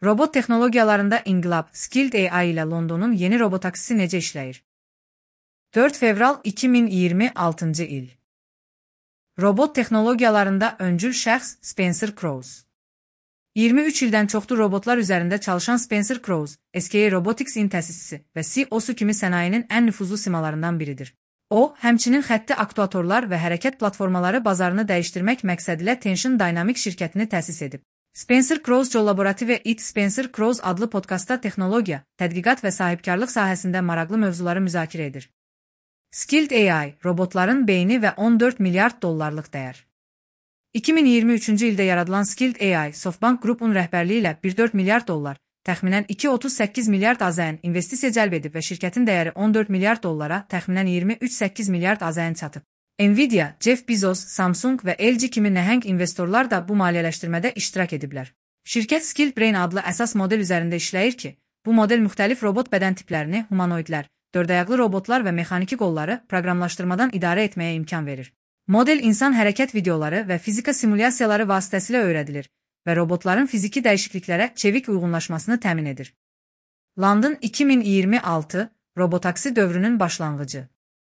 Robot texnologiyalarında inqilab, Skilled AI ilə Londonun yeni robotaksisi necə işləyir? 4 fevral 2026-cı il. Robot texnologiyalarında öncül şəxs Spencer Krause. 23 ildən çoxdur robotlar üzərində çalışan Spencer Krause, SKA Robotics-in təsisçisi və CEO-su kimi sənayenin ən nüfuzlu simalarından biridir. O, həmçinin xətti aktuatorlar və hərəkət platformaları bazarını dəyişdirmək məqsədilə Tension Dynamics şirkətini təsis edib. Spencer Krause Collaborative It Spencer Krause adlı podkastda texnologiya, tədqiqat və sahibkarlıq sahəsində maraqlı mövzuları müzakirə edir. Skilled AI, robotların beyni və 14 milyard dollarlıq dəyər. 2023-cü ildə yaradılan Skilled AI, SoftBank Group'un rəhbərliyi ilə 1,4 milyard dollar, təxminən 2,38 milyard AZN investisiya cəlb edib və şirkətin dəyəri 14 milyard dollara, təxminən 23,8 milyard AZN çatıb. Nvidia, Jeff Bezos, Samsung və LG kimi nəhəng investorlar da bu maliyyələşdirmədə iştirak ediblər. Şirkət Skilled Brain adlı əsas model üzərində işləyir ki, bu model müxtəlif robot bədən tiplərini, humanoidlər, dördayaqlı robotlar və mexaniki qolları proqramlaşdırmadan idarə etməyə imkan verir. Model insan hərəkət videoları və fizika simulyasiyaları vasitəsilə öyrədilir və robotların fiziki dəyişikliklərə çevik uyğunlaşmasını təmin edir. London 2026 robotaksi dövrünün başlanğıcı.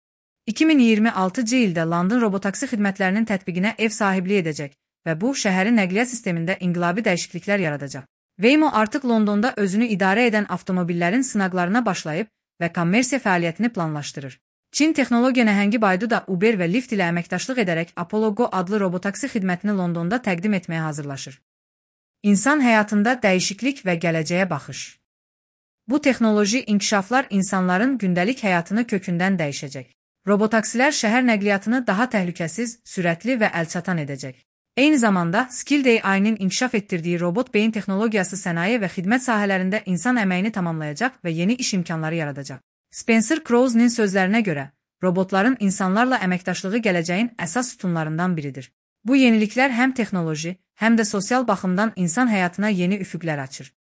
2026-cı ildə London robotaksi xidmətlərinin tətbiqinə ev sahibliyi edəcək və bu, şəhərin nəqliyyat sistemində inqilabi dəyişikliklər yaradacaq. Waymo artıq Londonda özünü idarə edən avtomobillərin sınaqlarına başlayıb və kommersiya fəaliyyətini planlaşdırır. Çin texnologiya nəhəngi Baidu da Uber və Lyft ilə əməkdaşlıq edərək Apollo Go adlı robotaksi xidmətini Londonda təqdim etməyə hazırlaşır. İnsan həyatında dəyişiklik və gələcəyə baxış. Bu texnoloji inkişaflar insanların gündəlik həyatını kökündən dəyişəcək. Robotaksilər şəhər nəqliyyatını daha təhlükəsiz, sürətli və əlçatan edəcək. Eyni zamanda, Skilled AI-nin inkişaf etdirdiyi robot beyin texnologiyası sənaye və xidmət sahələrində insan əməyini tamamlayacaq və yeni iş imkanları yaradacaq. Spencer Krause'nin sözlərinə görə, robotların insanlarla əməkdaşlığı gələcəyin əsas sütunlarından biridir. Bu yeniliklər həm texnoloji, həm də sosial baxımdan insan həyatına yeni üfüqlər açır.